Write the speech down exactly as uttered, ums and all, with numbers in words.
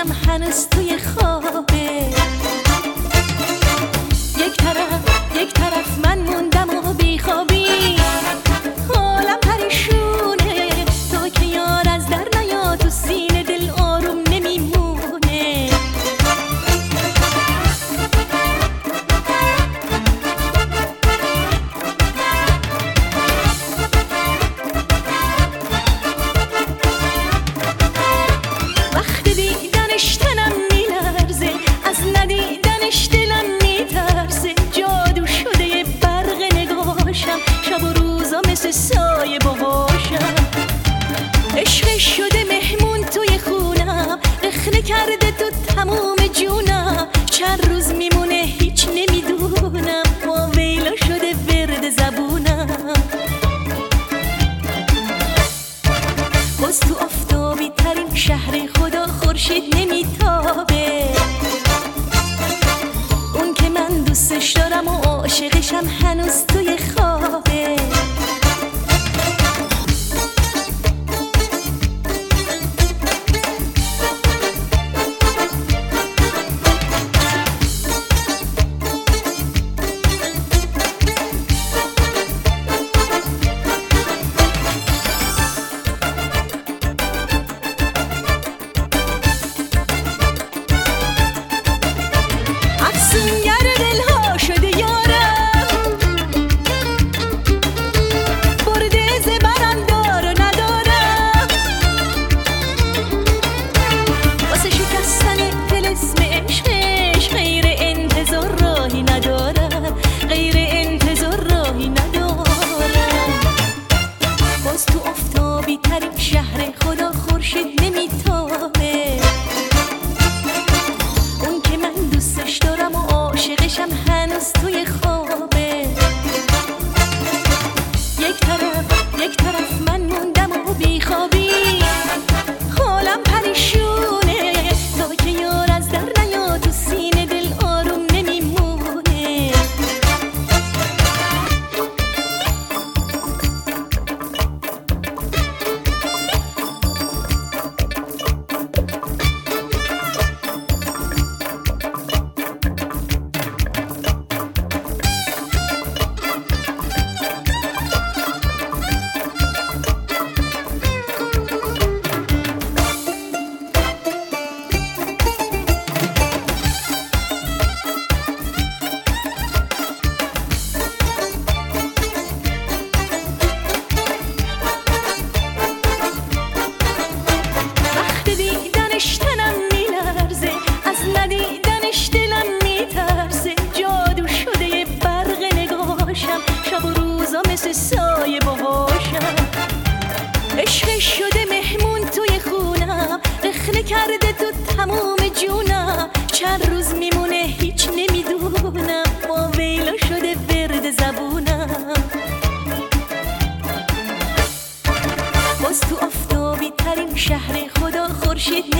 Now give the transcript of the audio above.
عاشقشم هنوز توی خوابه. یک طرف یک طرف من موندم و بیخوابی، حالم پریشونه، تو که یار از در نیا، تو سینه دل آروم نمیمونه. وقتی دیدنش تنم میلرزه، از ندیدنش دلم میترسه. جادو شده یه برق نگاهشم، شب و روزا مثل سایه باهاشم. عشقش شده مهمون توی خونم، رخنه کرده تو تموم جونم. چند روز میمونه هیچ نمیدونم، با ویلا شده ورد زبونم. باز تو آفتابی ترین شهر خدا خورشید نمیتابه. اون که من دوستش دارم و عاشقشم هنوز توی خوابه. افسونگر دلها شده یارم، برده زبرم دار و ندارم. واسه شکستن طلسم عشقش غیر انتظار راهی ندارم، غیر انتظار راهی ندارم. باز تو آفتابی ترین شهر خدا خورشید نمیتابه. اون که من دوستش دارم و عاشقشم هنوز توی خوابه. یک طرف یک طرف من موندم و بیخوابی، حالم پریشونه، تا که یار از در نیا، تو سینه دل آروم نمیمونه. وقتی دیدنش تنم میلرزه، از ندیدنش دلم میترسه. جادو شده یه برق نگاهشم، شب و روزا مثل سایه باهاشم. عشقش شده مهمون توی خونم، رخنه کرده تو تموم جونم. چند روز میمونه هیچ نمیدونم، با ویلا شده ورد زبونم. باز تو آفتابی ترین شهر خدا خورشید